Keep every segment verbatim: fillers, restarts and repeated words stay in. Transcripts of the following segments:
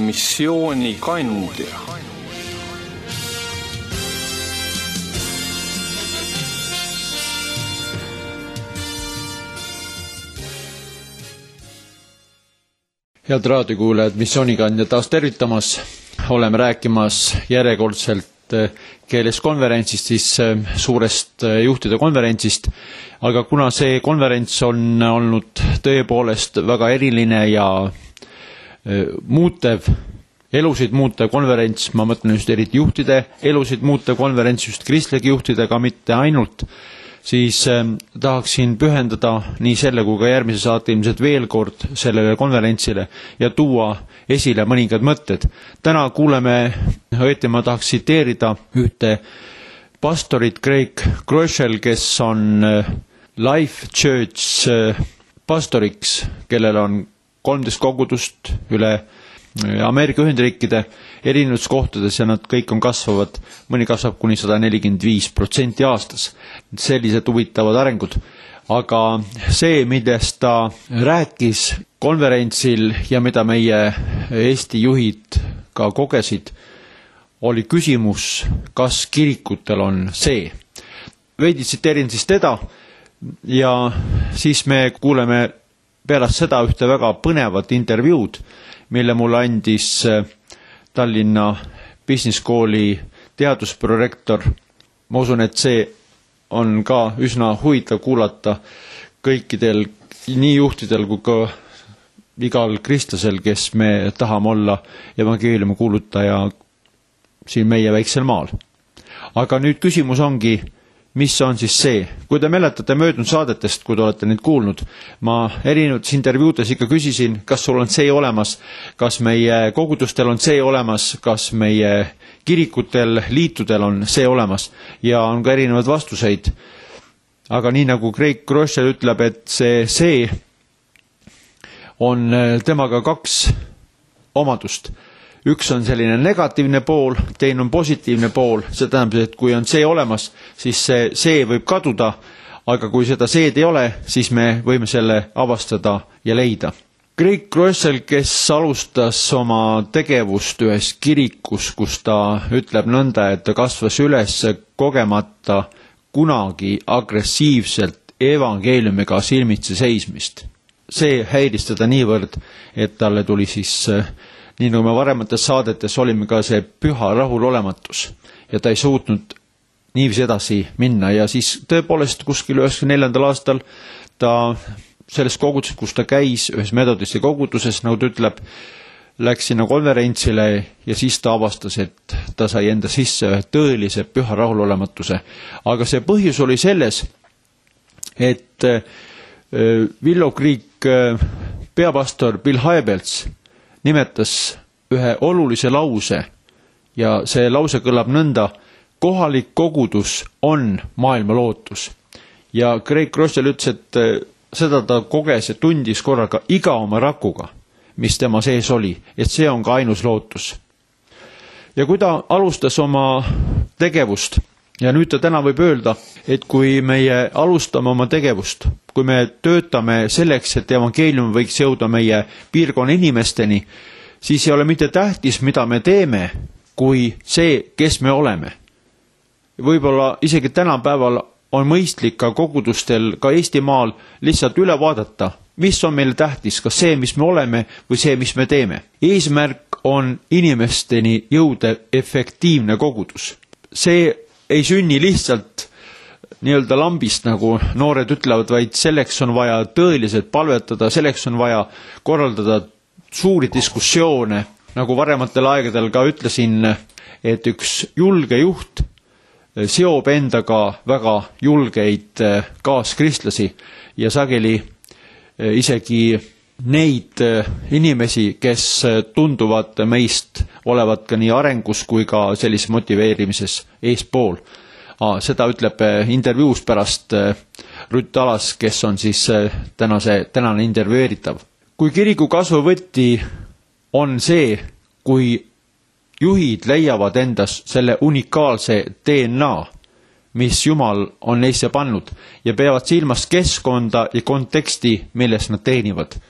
missiooni kandja. Head raadiokuulajad, missioonikandja taas tervitamas. Oleme rääkimas järjekordselt keeles konverentsist, siis suurest juhtide konverentsist. Aga kuna see konverents on olnud tõepoolest väga eriline ja muutev, elusid muutev konverents, ma mõtlen just eriti juhtide elusid muutev konverents, just kristlike juhtidega, mitte ainult, siis tahaksin pühendada nii selle kui ka järgmise saate ilmselt veel kord sellele konverentsile ja tuua esile mõningad mõtted. Täna kuuleme, õieti ma tahaks tsiteerida ühte pastorit Craig Groeschel, kes on Life Church pastoriks, kellel on kolmteist kogudust üle Ameerika Ühendriikide erinevates kohtades ja nad kõik on kasvavad, mõni kasvab kuni sada nelikümmend viis protsenti aastas. Sellised huvitavad arengud. Aga see, millest ta rääkis konverentsil ja mida meie Eesti juhid ka kogesid, oli küsimus, kas kirikutel on see. Veidi tsiteerin siis teda ja siis me kuuleme pärast seda ühte väga põnevat intervjuud, mille mulle andis Tallinna Business Schooli teadusprorektor. Ma usun, et see on ka üsna huvitav kuulata kõikidel nii juhtidel kui ka igal kristlasel, kes me tahame olla evangeeliumi kuulutaja siin meie väiksel maal. Aga nüüd küsimus ongi, mis on siis see? Kui te mäletate möödunud saadetest, kui te olete neid kuulnud, ma erinevates intervjuudes ikka küsisin, kas sul on see olemas, kas meie kogudustel on see olemas, kas meie kirikutel, liitudel on see olemas ja on ka erinevad vastuseid. Aga nii nagu Craig Groeschel ütleb, et see see on temaga kaks omadust. Üks on selline negatiivne pool, teine on positiivne pool. See tähendab, et kui on see olemas, siis see, see võib kaduda, aga kui seda seed ei ole, siis me võime selle avastada ja leida. Craig Groeschel, kes alustas oma tegevust ühes kirikus, kus ta ütleb nõnda, et ta kasvas üles kogemata kunagi agressiivselt evangeeliumiga silmitsi seismist. See häiris teda niivõrd, et talle tuli siis nii nagu me varemates saadetes olime ka see püha rahulolematus ja ta ei suutnud niiviisi edasi minna ja siis tõepoolest kuskil üheksakümne neljandal aastal ta selles koguduses, kus ta käis, ühes metodisti koguduses, nagu ta ütleb, läks sinna konverentsile ja siis ta avastas, et ta sai enda sisse ühe tõelise püha rahulolematuse. Aga see põhjus oli selles, et Willow Creek peapastor Bill Hybels nimetas ühe olulise lause ja see lause kõlab nõnda: kohalik kogudus on maailma lootus. Ja Craig Groeschel ütles, et seda ta koges ja tundis korraga iga oma rakuga, mis tema sees oli, et see on ka ainus lootus. Ja kui ta alustas oma tegevust, ja nüüd ta täna võib öelda, et kui meie alustame oma tegevust, kui me töötame selleks, et evangeelium võiks jõuda meie piirkonna inimesteni, siis ei ole mitte tähtis, mida me teeme, kui see, kes me oleme. Võib-olla isegi tänapäeval on mõistlik ka kogudustel, ka Eestimaal lihtsalt üle vaadata, mis on meile tähtis, kas see, mis me oleme või see, mis me teeme. Eesmärk on inimesteni jõuda efektiivne kogudus. See ei sünni lihtsalt nii-öelda lambist, nagu noored ütlevad, vaid selleks on vaja tõeliselt palvetada, selleks on vaja korraldada suuri diskussioone, nagu varematel aegadel ka ütlesin, et üks julge juht seob endaga väga julgeid kaaskristlasi ja sageli isegi neid inimesi, kes tunduvad meist olevat ka nii arengus kui ka sellises motiveerimises eespool. Seda ütleb intervjuus pärast Rutt Alas, kes on siis tänase, tänane intervjueeritav. Kui kiriku kasvuvõti on see, kui juhid leiavad endas selle unikaalse D N A, mis Jumal on neisse pannud ja peavad silmas keskkonda ja konteksti, milles nad teenivad.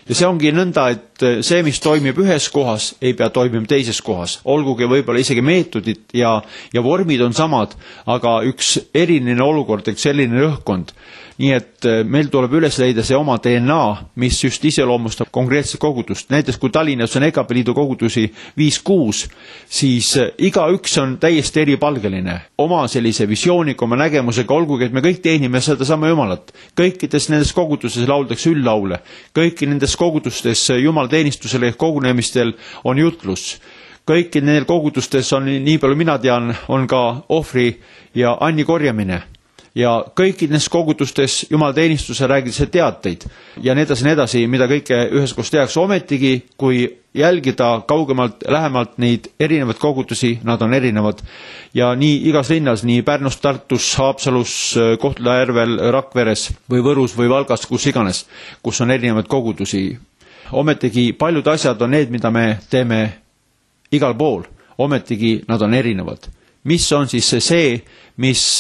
ja see ongi nõnda, et see, mis toimib ühes kohas, ei pea toimima teises kohas, olgugi võib-olla isegi meetodid ja, ja vormid on samad, aga üks eriline olukord, üks selline õhkkond. Nii et meil tuleb üles leida see oma D N A, mis just iseloomustab konkreetset kogudust. Näiteks kui Tallinnas on Egapi liidu kogudusi viis kuus, siis iga üks on täiesti eripalgeline. Oma sellise visiooniga, oma nägemusega, olgugi, et me kõik teenime seda sama Jumalat. Kõikides nendes koguduses lauldakse üllaule. Kõiki nendes kogudustes jumalateenistusel ehk kogunemistel on jutlus. Kõiki nendel kogudustes on, nii palju mina tean, on ka ohvri ja anni korjamine. Ja kõikides kogudustes jumalateenistuse räägitakse teateid ja nii edasi, nii edasi, mida kõike üheskoos tehakse. Ometigi, kui jälgida kaugemalt, lähemalt neid erinevad kogudusi, nad on erinevad. Ja nii igas linnas, nii Pärnus, Tartus, Haapsalus, Kohtla-Järvel, Rakveres või Võrus või Valgas, kus iganes, kus on erinevad kogudusi. Ometigi paljud asjad on need, mida me teeme igal pool. Ometigi nad on erinevad. Mis on siis see, mis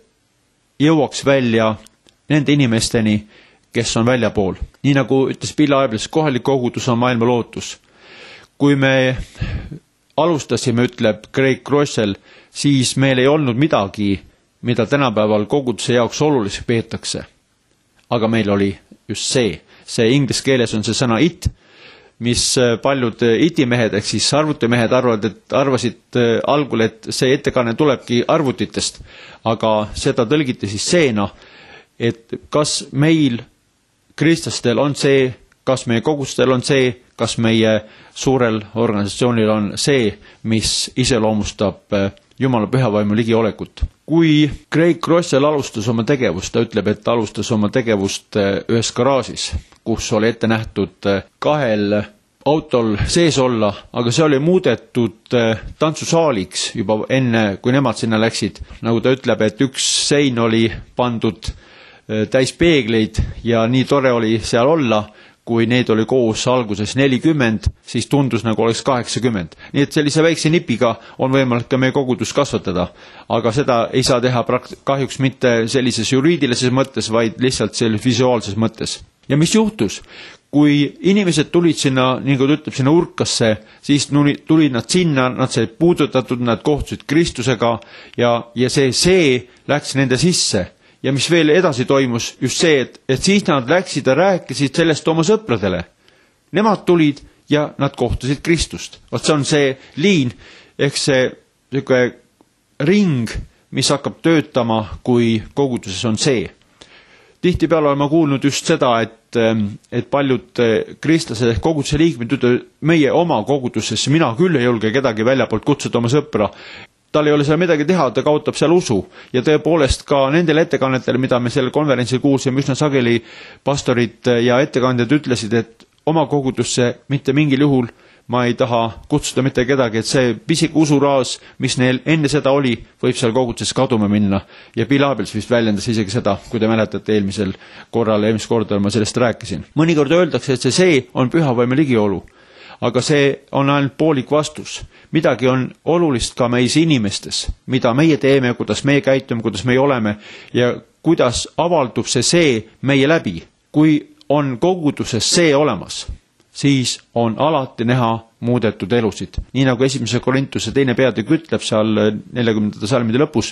jõuaks välja nende inimesteni, kes on väljapool. Nii nagu ütles Bill Hybels, kohalik kogudus on maailma lootus. Kui me alustasime, ütleb Craig Groeschel, siis meil ei olnud midagi, mida tänapäeval koguduse jaoks oluliseks peetakse. Aga meil oli just see. See inglise keeles on see sõna it, mis paljud itimehed, ehk siis arvutimehed arvavad, et arvasid algul, et see ettekanne tulebki arvutitest. Aga seda tõlgiti siis seena, et kas meil kristlastel on see, kas meie kogudustel on see, kas meie suurel organisatsioonil on see, mis iseloomustab Jumala pühavaimu ligiolekut. Kui Craig Groeschel alustas oma tegevust, ta ütleb, et alustas oma tegevust ühes garaažis, kus oli ette nähtud kahel autol sees olla, aga see oli muudetud tantsusaaliks juba enne, kui nemad sinna läksid. Nagu ta ütleb, et üks sein oli pandud täis peegleid ja nii tore oli seal olla, kui neid oli koos alguses nelikümmend, siis tundus nagu oleks kaheksakümmend. Nii et sellise väikse nipiga on võimalik ka meie kogudus kasvatada, aga seda ei saa teha kahjuks mitte sellises juriidilises mõttes, vaid lihtsalt sellises visuaalses mõttes. Ja mis juhtus? Kui inimesed tulid sinna, nagu ta ütleb, sinna urkasse, siis tulid nad sinna, nad said puudutatud, nad kohtusid Kristusega ja, ja see, see läks nende sisse. Ja mis veel edasi toimus, just see, et, et siis nad läksid ja rääkisid sellest oma sõpradele. Nemad tulid ja nad kohtusid Kristust. Vaat see on see liin, ehk see ring, mis hakkab töötama, kui koguduses on see. Tihtipeale olen ma kuulnud just seda, et, et paljud kristlased ehk koguduse liikmed ütlevad, meie oma kogudusesse, mina küll ei julge kedagi väljapoolt kutsuda oma sõpra. Tal ei ole seal midagi teha, ta kaotab seal usu. Ja tõepoolest ka nendel ettekannetel, mida me sellel konverentsil kuulsime, üsna sageli pastorid ja ettekandjad ütlesid, et oma kogudusse mitte mingil juhul ma ei taha kutsuda mitte kedagi, et see pisik usuraas, mis neil enne seda oli, võib seal koguduses kaduma minna. Ja Bill Hybels vist väljendas isegi seda, kui te mäletate eelmisel korral, eelmisel korda ma sellest rääkisin. Mõnikord öeldakse, et see see on pühavaime ligiolu. Aga see on ainult poolik vastus. Midagi on olulist ka meis inimestes, mida meie teeme, kuidas meie käitume, kuidas meie oleme ja kuidas avaldub see see meie läbi. Kui on koguduses see olemas, siis on alati näha muudetud elusid. Nii nagu esimese Korintuse teine peatükk ütleb seal neljakümnendate salmide lõpus,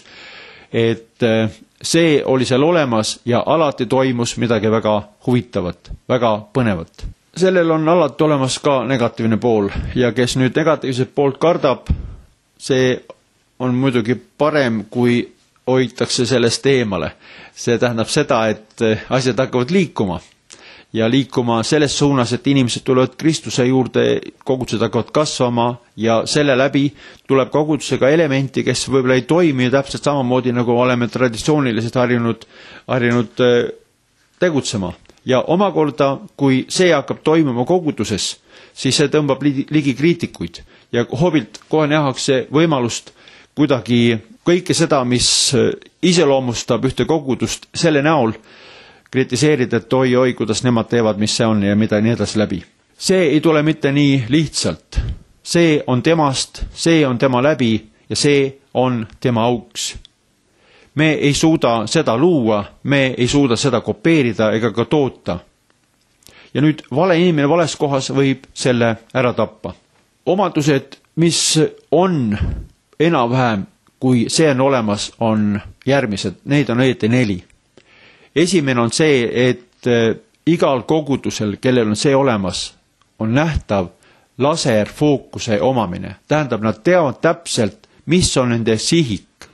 et see oli seal olemas ja alati toimus midagi väga huvitavat, väga põnevat. Sellel on alati olemas ka negatiivne pool ja kes nüüd negatiivset poolt kardab, see on muidugi parem, kui hoitakse sellest eemale. See tähendab seda, et asjad hakkavad liikuma ja liikuma selles suunas, et inimesed tulevad Kristuse juurde, kogudused hakkavad kasvama ja selle läbi tuleb kogudusega elementi, kes võib-olla ei toimi täpselt samamoodi, nagu oleme traditsiooniliselt harjunud, harjunud tegutsema. Ja omakorda, kui see hakkab toimuma koguduses, siis see tõmbab ligi kriitikuid ja hobilt kohe nähakse võimalust kuidagi kõike seda, mis iseloomustab ühte kogudust selle näol, kritiseerida, et oi, oi, kuidas nemad teevad, mis see on ja mida nii edasi läbi. See ei tule mitte nii lihtsalt. See on temast, see on tema läbi ja see on tema auks. Me ei suuda seda luua, me ei suuda seda kopeerida ega ka toota. ja nüüd vale inimene vales kohas võib selle ära tappa. Omadused, mis on enam-vähem, kui see on olemas, on järgmised. Neid on õieti neli. Esimene on see, et igal kogudusel, kellel on see olemas, on nähtav laserfookuse omamine. Tähendab, nad teavad täpselt, mis on nende sihik,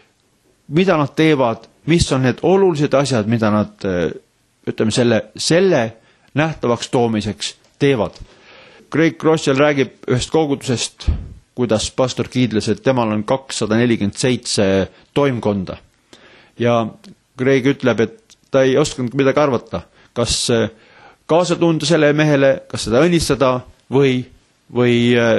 mida nad teevad, mis on need olulised asjad, mida nad, ütleme, selle, selle nähtavaks toomiseks teevad. Craig Groeschel räägib ühest kogudusest, kuidas pastor kiidles, et temal on kakssada nelikümmend seitse toimkonda. Ja Craig ütleb, et ta ei osanud midagi arvata, kas kaasa tunda selle mehele, kas seda õnnistada või, või,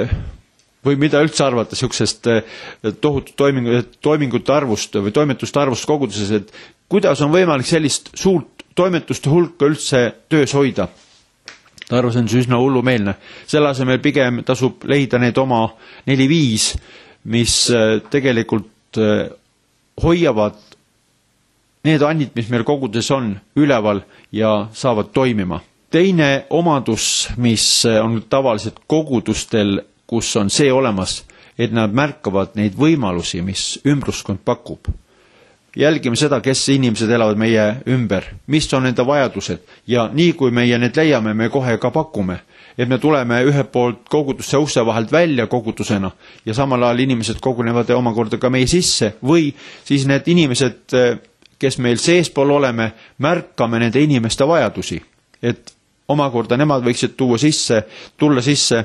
või mida üldse arvata siuksest tohutu toimingute arvust või toimetuste arvust koguduses, et kuidas on võimalik sellist suurt toimetuste hulka üldse töös hoida. Ta arvas, on see üsna hullumeelne. Selle asemel pigem tasub leida need oma neli-viis, mis tegelikult hoiavad need annid, mis meil kogudes on, üleval ja saavad toimima. Teine omadus, mis on tavaliselt kogudustel, kus on see olemas, et nad märkavad neid võimalusi, mis ümbruskond pakub. Jälgime seda, kes inimesed elavad meie ümber, mis on nende vajadused ja nii kui meie need leiame, me kohe ka pakume, et me tuleme ühe poolt kogudusse ukse vahelt välja kogudusena ja samal ajal inimesed kogunevad omakorda ka meie sisse või siis need inimesed, kes meil seespool oleme, märkame nende inimeste vajadusi, et omakorda nemad võiksid tuua sisse, tulla sisse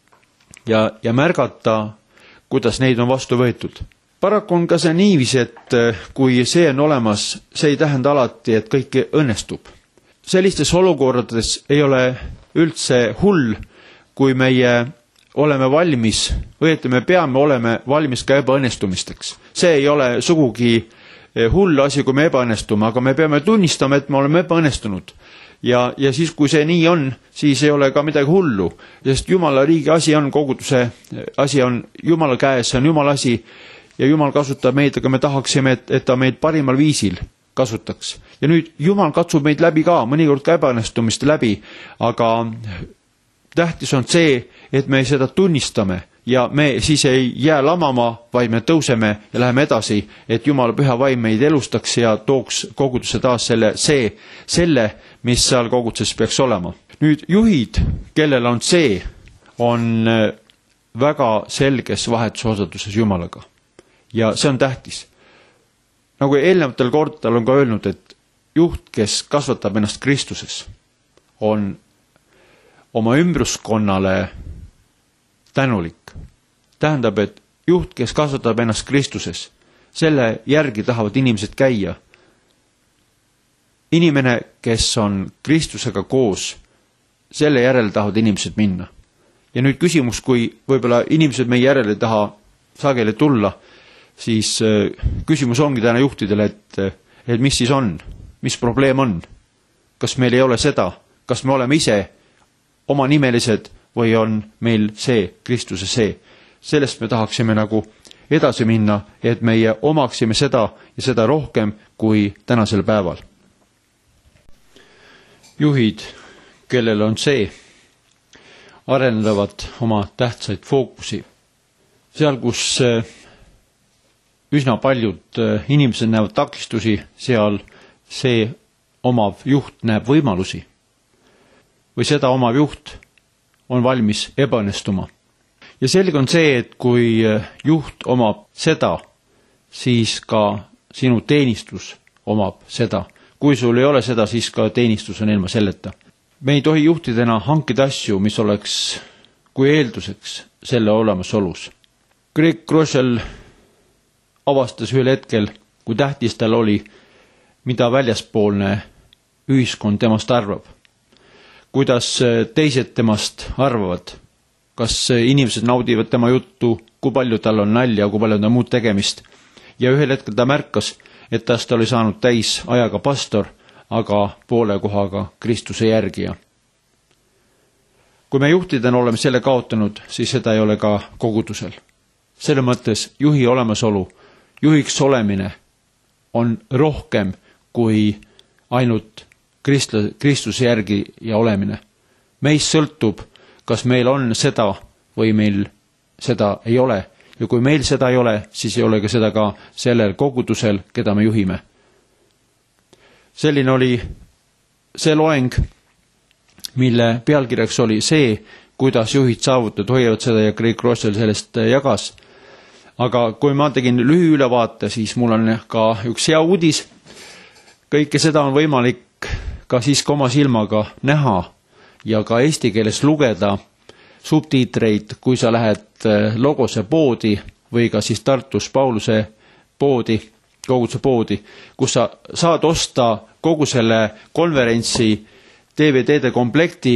ja, ja märgata, kuidas neid on vastu võetud. Paraku on ka see niivis, et kui see on olemas, see ei tähenda alati, et kõik õnnestub. Sellistes olukordades ei ole üldse hull, kui meie oleme valmis, või et me peame olema valmis ka ebaõnnestumisteks. See ei ole sugugi hull asi, kui me ebaõnnestume, aga me peame tunnistama, et me oleme ebaõnnestunud. Ja, ja siis, kui see nii on, siis ei ole ka midagi hullu, sest Jumala riigi asi on koguduse, asi on Jumala käes, see on Jumala asi, ja Jumal kasutab meid, aga me tahaksime, et, et ta meid parimal viisil kasutaks. Ja nüüd Jumal katsub meid läbi ka, mõnikord ka ebaõnnestumist läbi, aga tähtis on see, et me seda tunnistame ja me siis ei jää lamama, vaid me tõuseme ja läheme edasi, et Jumala püha vaim meid elustaks ja tooks kogudusse taas selle, see, selle, mis seal koguduses peaks olema. Nüüd juhid, kellel on see, on väga selges vahetusosaduses Jumalaga. Ja see on tähtis. Nagu eelnevatel kordadel on ka öelnud, et juht, kes kasvatab ennast Kristuses, on oma ümbruskonnale tänulik. Tähendab, et juht, kes kasvatab ennast Kristuses, selle järgi tahavad inimesed käia. Inimene, kes on Kristusega koos, selle järele tahavad inimesed minna. Ja nüüd küsimus, kui võib-olla inimesed meie järele ei taha sageli tulla, siis küsimus ongi täna juhtidele, et, et mis siis on, mis probleem on, kas meil ei ole seda, kas me oleme ise oma nimelised või on meil see, Kristuse see. Sellest me tahaksime nagu edasi minna, et meie omaksime seda ja seda rohkem kui tänasel päeval. Juhid, kellel on see, arendavad oma tähtsaid fookusi. Seal, kus üsna paljud inimesed näevad takistusi, seal see omav juht näeb võimalusi. Või seda omav juht on valmis ebaõnnestuma. Ja selge on see, et kui juht omab seda, siis ka sinu teenistus omab seda. Kui sul ei ole seda, siis ka teenistus on ilma selleta. Me ei tohi juhtidena hankida asju, mis oleks kui eelduseks selle olemasolus. Craig Groeschel avastas ühel hetkel, kui tähtis tal oli, mida väljaspoolne ühiskond temast arvab. Kuidas teised temast arvavad, kas inimesed naudivad tema juttu, kui palju tal on nalja, kui palju ta muud tegemist. Ja ühel hetkel ta märkas, et tast oli saanud täis ajaga pastor, aga poole kohaga Kristuse järgija. Kui me juhtidena oleme selle kaotanud, siis seda ei ole ka kogudusel. Selle mõttes juhi olemasolu, juhiks olemine on rohkem kui ainult Kristuse järgi ja olemine. Meist sõltub, kas meil on seda või meil seda ei ole. Ja kui meil seda ei ole, siis ei ole ka seda ka sellel kogudusel, keda me juhime. Selline oli see loeng, mille pealkirjaks oli see, kuidas juhid saavutavad, hoiavad seda ja Craig Rossel sellest jagas. Aga kui ma tegin lühiülevaate, siis mul on ka üks hea uudis. Kõike seda on võimalik ka siis ka oma silmaga näha ja ka eesti keeles lugeda subtiitreid, kui sa lähed Logose poodi või ka siis Tartus Pauluse poodi, koguduse poodi, kus sa saad osta kogu selle konverentsi D V D-de komplekti.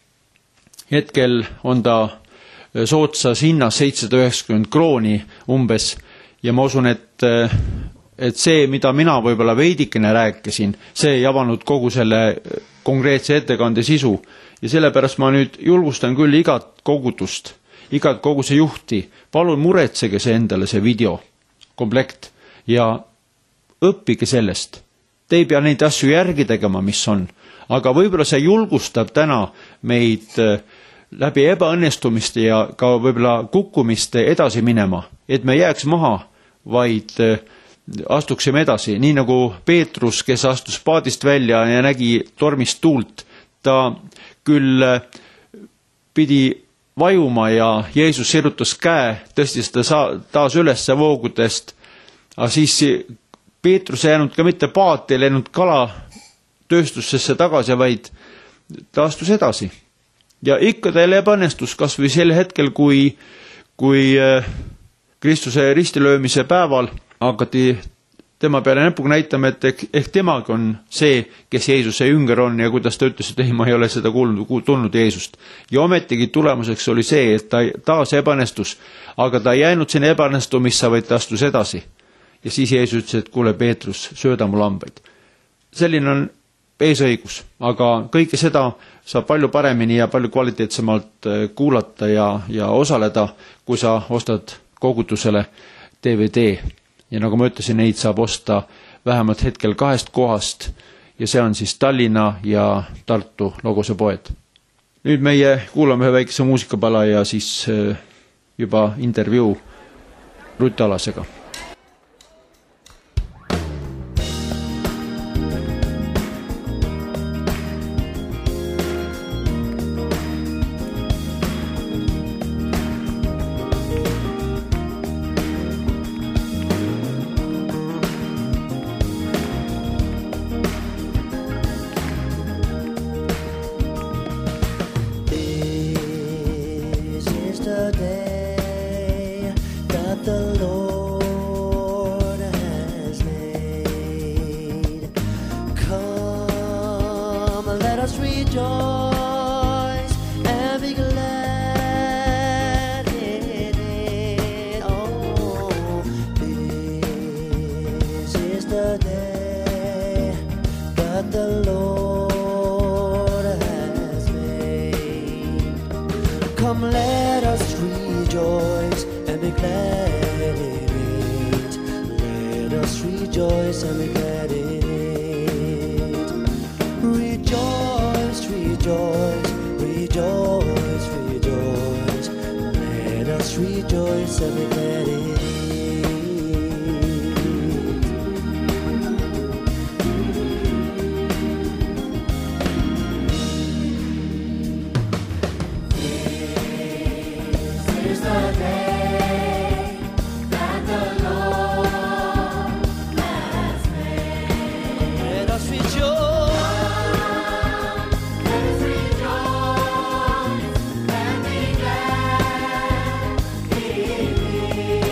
Hetkel on ta soodsas hinnas seitsesada üheksakümmend krooni umbes ja ma usun, et, et see, mida mina võib-olla veidikene rääkisin, see ei avanud kogu selle konkreetse ettekande sisu ja sellepärast ma nüüd julgustan küll igat kogudust, igat koguse juhti, palun muretsege see endale see video komplekt ja õppige sellest. Te ei pea neid asju järgi tegema, mis on, aga võib-olla see julgustab täna meid läbi ebaõnnestumiste ja ka võib-olla kukkumiste edasi minema, et me jääks maha, vaid astuksime edasi, nii nagu Peetrus, kes astus paadist välja ja nägi tormist tuult, ta küll pidi vajuma ja Jeesus sirutas käe, tõstis ta taas üles voogudest, aga siis Peetrus ei jäänud ka mitte paati, ei läinud kala tööstusesse tagasi, vaid ta astus edasi. Ja ikka teil ebaõnnestus kas või sel hetkel, kui, kui Kristuse ristilöömise päeval hakati tema peale näpuga näitama, et ehk temagi on see, kes Jeesuse ümber on ja kuidas ta ütles, et ei, ma ei ole seda kuulnud, tulnud Jeesust. Ja ometigi tulemuseks oli see, et ta taas ebaõnnestus, aga ta ei jäänud sinna ebaõnnestumisse, vaid ta astus edasi. Ja siis Jeesus ütles, et kuule Peetrus, sööda mu lambaid. Selline on eesõigus, aga kõike seda saab palju paremini ja palju kvaliteetsemalt kuulata ja, ja osaleda, kui sa ostad kogudusele D V D. Ja nagu ma ütlesin, neid saab osta vähemalt hetkel kahest kohast ja see on siis Tallinna ja Tartu Logose poed. Nüüd meie kuulame ühe väikese muusikapala ja siis juba intervjuu Rutt Alasega. Come, let us rejoice and be glad in it. Let us rejoice and be glad in it. Rejoice, rejoice, rejoice, rejoice. Let us rejoice and be glad in it. Let us rejoice and be glad in it.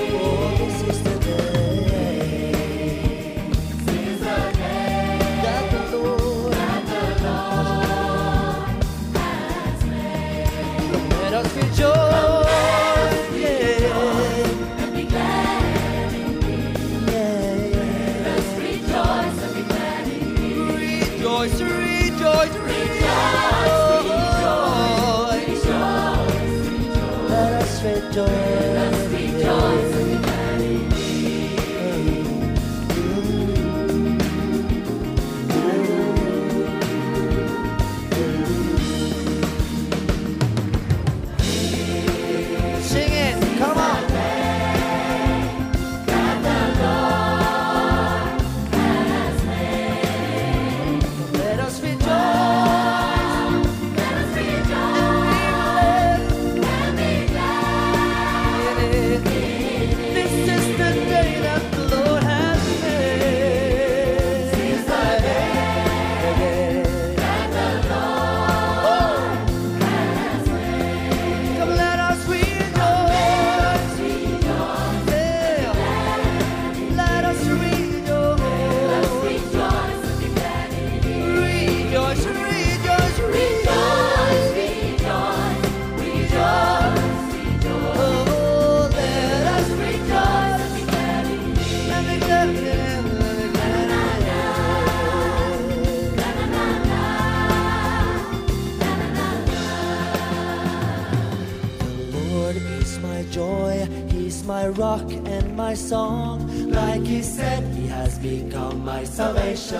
my song. Like he said, he has become my salvation.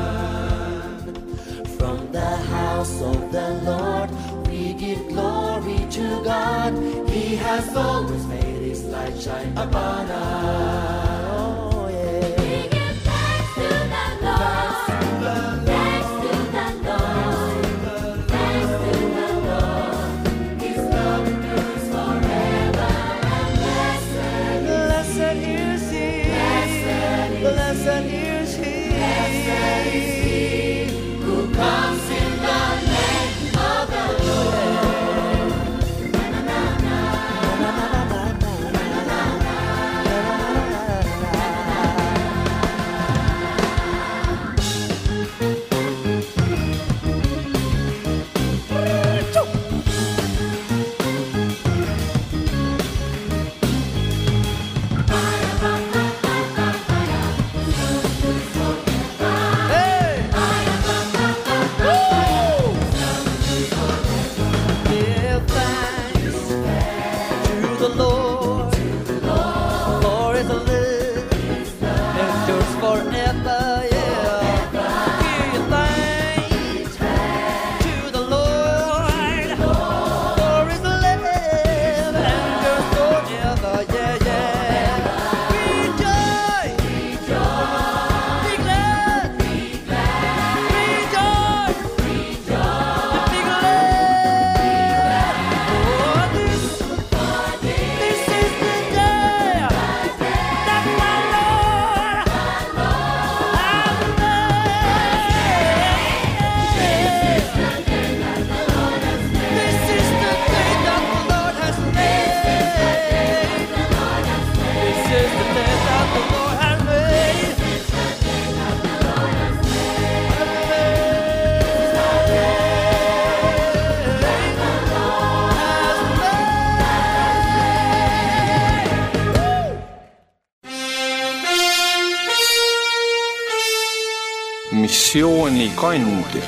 From the house of the Lord, we give glory to God. He has always made his light shine upon us. Oh, yeah. We give thanks to the Lord. Thanks to the Lord. Thanks to the Lord. His love endures forever. And blessed, Blessed is he. Blessed is he. blessed is he who comes in the name of the Lord. Na, na, na, na. Give thanks to the Lord, for his love endures forever. Yeah. Give thanks to the Lord, for his love endures forever. Yeah, yeah. Rejoice, be glad, rejoice, be glad. For this, this is the day that my Lord has made. This is the day that the Lord has made. This is the day that the Lord has made. Missioonikandja.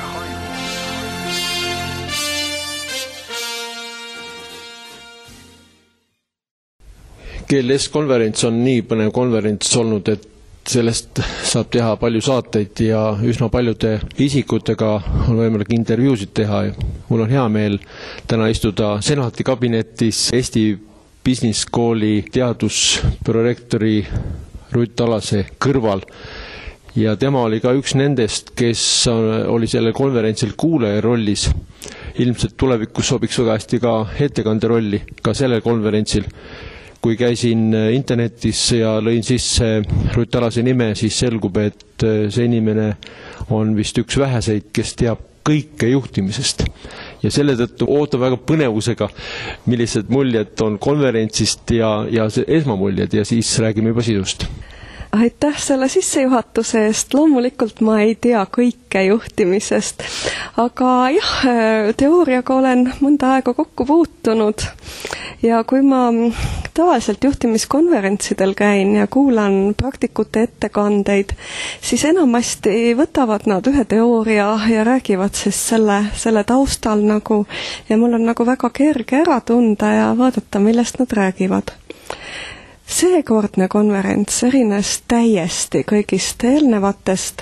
G L S-konverents on nii põnev konverents olnud, et sellest saab teha palju saateid ja üsna paljude isikutega on võimalik intervjuusid teha. Mul on hea meel täna istuda senati kabinetis Eesti Business Schooli teadusprorektori Rutt Alase kõrval. Ja tema oli ka üks nendest, kes oli sellel konverentsil kuulaja rollis. Ilmselt tulevikus sobiks väga hästi ka ettekande rolli ka sellel konverentsil. Kui käisin internetis ja lõin sisse Rutt Alase nime, siis selgub, et see inimene on vist üks väheseid, kes teab kõike juhtimisest. Ja selle tõttu ootan väga põnevusega, millised muljed on konverentsist ja, ja see esmamuljed ja siis räägime juba sisust. Aitäh selle sissejuhatuse eest. Loomulikult ma ei tea kõike juhtimisest, aga jah, teooriaga olen mõnda aega kokku puutunud. Ja kui ma tavaliselt juhtimiskonverentsidel käin ja kuulan praktikute ettekandeid, siis enamasti võtavad nad ühe teooria ja räägivad siis selle, selle taustal nagu, ja mul on nagu väga kerge ära tunda ja vaadata, millest nad räägivad. Seekordne konverents erines täiesti kõigist eelnevatest,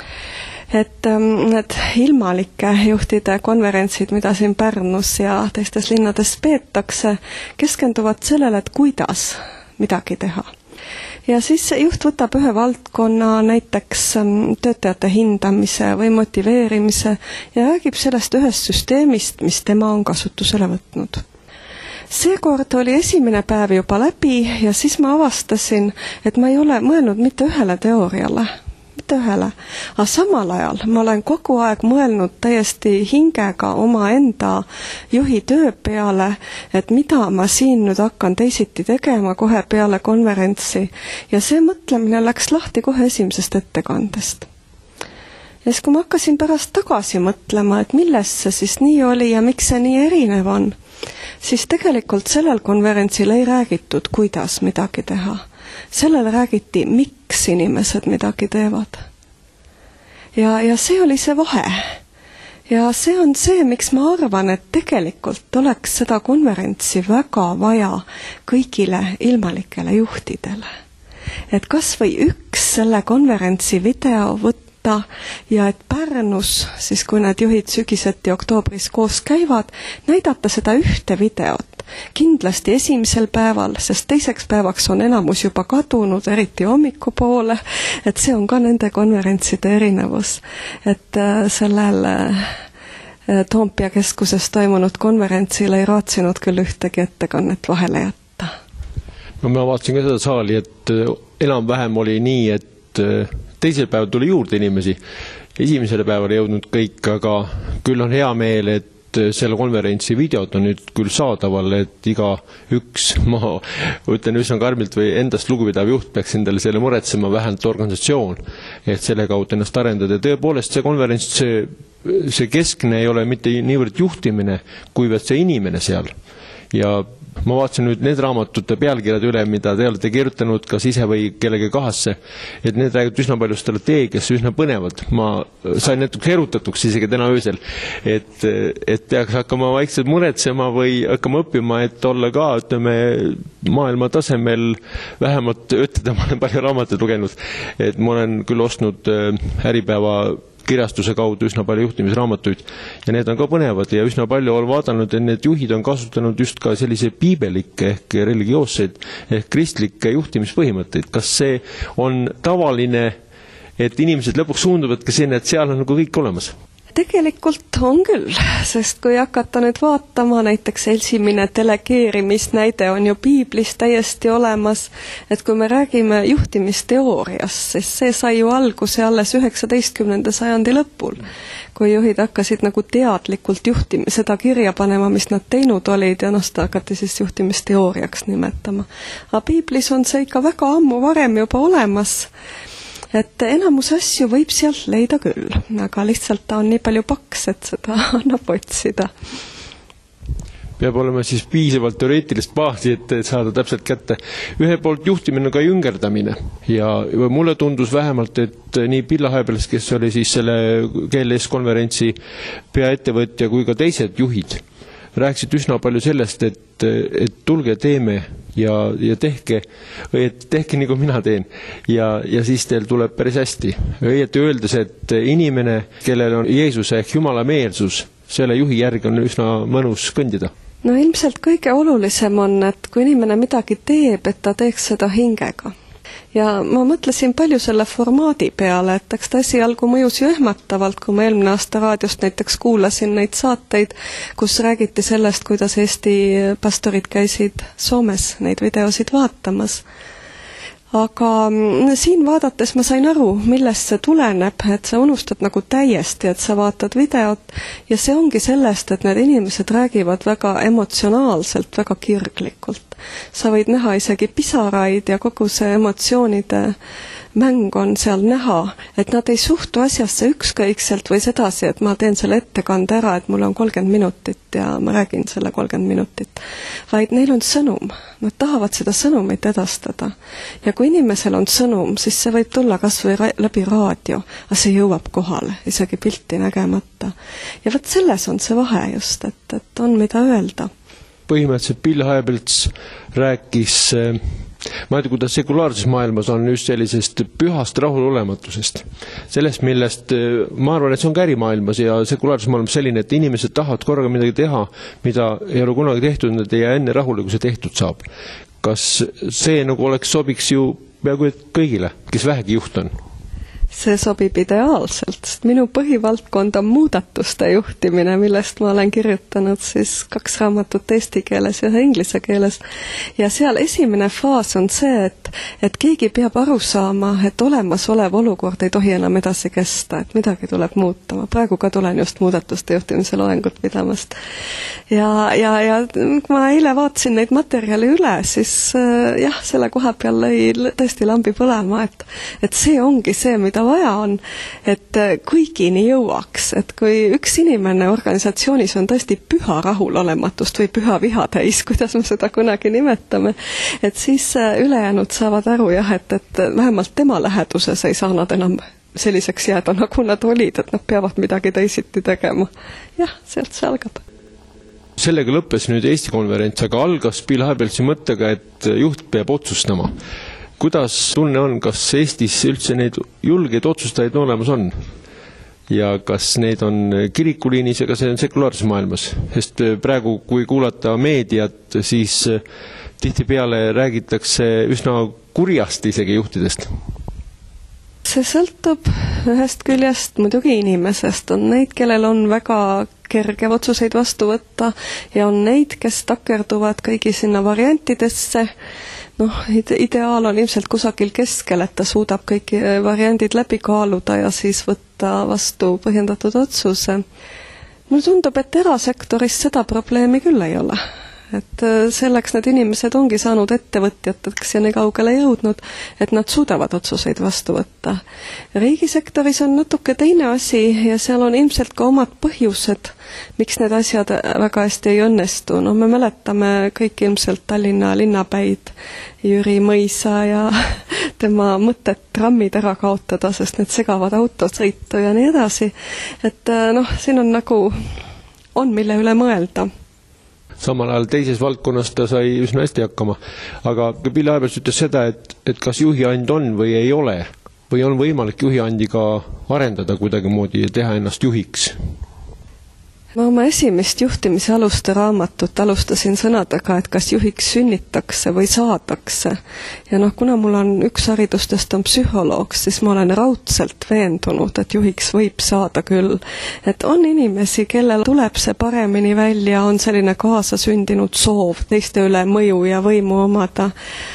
et need ilmalike juhtide konverentsid, mida siin Pärnus ja teistes linnades peetakse, keskenduvad sellele, et kuidas midagi teha. Ja siis juht võtab ühe valdkonna, näiteks töötajate hindamise või motiveerimise ja räägib sellest ühest süsteemist, mis tema on kasutusele võtnud. Seekord oli esimene päev juba läbi ja siis ma avastasin, et ma ei ole mõelnud mitte ühele teooriale, mitte ühele, aga samal ajal ma olen kogu aeg mõelnud täiesti hingega oma enda juhi töö peale, et mida ma siin nüüd hakkan teisiti tegema kohe peale konverentsi ja see mõtlemine läks lahti kohe esimesest ettekandest. Ja siis kui ma hakkasin pärast tagasi mõtlema, et milles see siis nii oli ja miks see nii erinev on, siis tegelikult sellel konverentsil ei räägitud, kuidas midagi teha. Sellel räägiti, miks inimesed midagi teevad. Ja, ja see oli see vahe. Ja see on see, miks ma arvan, et tegelikult oleks seda konverentsi väga vaja kõigile ilmalikele juhtidele. et kas või üks selle konverentsi video võtta ja et Pärnus, siis kui need juhid sügiseti oktoobris koos käivad, näidata seda ühte videot. Kindlasti esimesel päeval, sest teiseks päevaks on enamus juba kadunud, eriti hommikupoole, et see on ka nende konverentside erinevus. Et sellel Toompea keskuses toimunud konverentsil ei raatsinud küll ühtegi ettekannet vahele jätta. No ma vaatasin ka seda saali, et enam-vähem oli nii, et teisel päeval tuli juurde inimesi. Esimesele päeval ei jõudnud kõik, aga küll on hea meel, et selle konverentsi videod on nüüd küll saadaval, et iga üks, ma ütlen üsna karmilt või endast lugupidav juht peaks endale selle muretsema, vähemalt organisatsioon, et selle kaudu ennast arendada. Ja tõepoolest see konverents, see, see keskne ei ole mitte niivõrd juhtimine, kuivõrd see inimene seal. Ja ma vaatasin nüüd need raamatute pealkirjad üle, mida te olete kirjutanud kas ise või kellegi kahasse, et need räägivad üsna palju strateegiasse, üsna põnevad. Ma sain natuke erutatuks isegi täna öösel, et, et peaks hakkama vaikselt muretsema või hakkama õppima, et olla ka, ütleme, maailma tasemel vähemalt öötada, ma olen palju raamatuid lugenud, et ma olen küll ostnud Äripäeva kirjastuse kaudu üsna palju juhtimisraamatuid ja need on ka põnevad ja üsna palju olen vaadanud, et need juhid on kasutanud just ka sellise piibelikke ehk religioosseid ehk kristlikke juhtimispõhimõtteid. Kas see on tavaline, et inimesed lõpuks suunduvad ka sinna, et seal on nagu kõik olemas? Tegelikult on küll, sest kui hakata nüüd vaatama, näiteks esimene delegeerimisnäide on ju piiblis täiesti olemas, et kui me räägime juhtimisteooriast, siis see sai ju alguse alles üheksateistkümnenda sajandi lõpul, kui juhid hakkasid nagu teadlikult juhtima, seda kirja panema, mis nad teinud olid ja noh, seda hakati siis juhtimisteooriaks nimetama. Aga piiblis on see ikka väga ammu varem juba olemas, et enamus asju võib sealt leida küll, aga lihtsalt ta on nii palju paks, et seda annab otsida. Peab olema siis piisavalt teoreetilist baasi, et saada täpselt kätte. Ühe poolt juhtimine ka jüngerdamine ja mulle tundus vähemalt, et nii Pilla Haebeles, kes oli siis selle G L S-konverentsi peaettevõtja, kui ka teised juhid rääkisid üsna palju sellest, et, et tulge teeme ja, ja tehke, et tehke nii, kui mina teen ja, ja siis teil tuleb päris hästi. Õieti öeldes, et inimene, kellel on Jeesuse ehk Jumala meelsus, selle juhi järgi on üsna mõnus kõndida. No ilmselt kõige olulisem on, et kui inimene midagi teeb, et ta teeks seda hingega. Ja ma mõtlesin palju selle formaadi peale, et eks ta esialgu mõjus ju ehmatavalt, kui ma eelmine aasta raadiost näiteks kuulasin neid saateid, kus räägiti sellest, kuidas Eesti pastorid käisid Soomes neid videosid vaatamas. Aga siin vaadates ma sain aru, millest see tuleneb, et sa unustad nagu täiesti, et sa vaatad videot ja see ongi sellest, et need inimesed räägivad väga emotsionaalselt, väga kirglikult. Sa võid näha isegi pisaraid ja kogu see emotsioonide mäng on seal näha, et nad ei suhtu asjasse ükskõikselt või sedasi, et ma teen selle ettekande ära, et mul on kolmkümmend minutit ja ma räägin selle kolmkümmend minutit. Vaid neil on sõnum. Nad tahavad seda sõnumit edastada. Ja kui inimesel on sõnum, siis see võib tulla kas või ra- läbi raadio, aga see jõuab kohale, isegi pilti nägemata. Ja võt selles on see vahe just, et, et on mida öelda. Põhimõtteliselt Bill Hybels rääkis, ma ei tea, kuidas sekulaarses maailmas on just sellisest pühast rahulolematusest. Sellest, millest, ma arvan, et see on ka ärimaailmas ja sekulaarses maailmas selline, et inimesed tahavad korraga midagi teha, mida ei ole kunagi tehtud, nad ei jää enne rahule, kui see tehtud saab. Kas see nagu oleks sobiks ju peaaegu kõigile, kes vähegi juht on? See sobib ideaalselt, sest minu põhivaldkond on muudatuste juhtimine, millest ma olen kirjutanud siis kaks raamatut eesti keeles ja inglise keeles. Ja seal esimene faas on see, et, et keegi peab aru saama, et olemasolev olukord ei tohi enam edasi kesta, et midagi tuleb muutama. Praegu ka tulen just muudatuste juhtimise loengut pidamast. Ja, ja, ja kui ma eile vaatasin neid materjali üle, siis äh, jah, selle koha peal lõi tõesti lambi põlema, et, et see ongi see, mida vaja on, et kõigini jõuaks, et kui üks inimene organisatsioonis on tõesti püha rahulolematust või püha viha täis, kuidas me seda kunagi nimetame, et siis ülejäänud saavad aru jah, et, et vähemalt tema läheduses ei saa nad enam selliseks jääda, nagu nad olid, et nad peavad midagi teisiti tegema. Jah, sealt see algab. Sellega lõppes nüüd Eesti konverents, aga algas Bill Hybelsi mõttega, et juht peab otsustama. kuidas tunne on, kas Eestis üldse neid julgeid otsustajaid olemas on? Ja kas need on kirikuliinis ja kas see on sekulaarses maailmas? Sest praegu, kui kuulata meediat, siis tihtipeale räägitakse üsna kurjast isegi juhtidest. See sõltub ühest küljest muidugi inimesest. On neid, kellel on väga kerge otsuseid vastu võtta ja on neid, kes takerduvad kõigi sinna variantidesse. Noh, ideaal on ilmselt kusagil keskel, et ta suudab kõiki variandid läbi kaaluda ja siis võtta vastu põhjendatud otsuse. Mulle tundub, et erasektoris seda probleemi küll ei ole. Et selleks need inimesed ongi saanud ettevõtjateks ja nii kaugele jõudnud, et nad suudavad otsuseid vastu võtta. Riigisektoris on natuke teine asi ja seal on ilmselt ka omad põhjused, miks need asjad väga hästi ei õnnestu. No me mäletame kõik ilmselt Tallinna linnapäid Jüri Mõisa ja tema mõtet trammid ära kaotada, sest need segavad autosõitu ja nii edasi. Et noh, siin on nagu, on mille üle mõelda. Samal ajal teises valdkonnas ta sai üsna hästi hakkama. Aga Bill Hybels ütles seda, et, et kas juhiand on või ei ole, või on võimalik juhiandi ka arendada kuidagi moodi ja teha ennast juhiks? Ma oma esimest juhtimise aluste raamatut alustasin sõnadega, et kas juhiks sünnitakse või saadakse. Ja noh, kuna mul on üks haridustest on psühholoog, siis ma olen raudselt veendunud, et juhiks võib saada küll. Et on inimesi, kellel tuleb see paremini välja, on selline kaasasündinud soov teiste üle mõju ja võimu omada.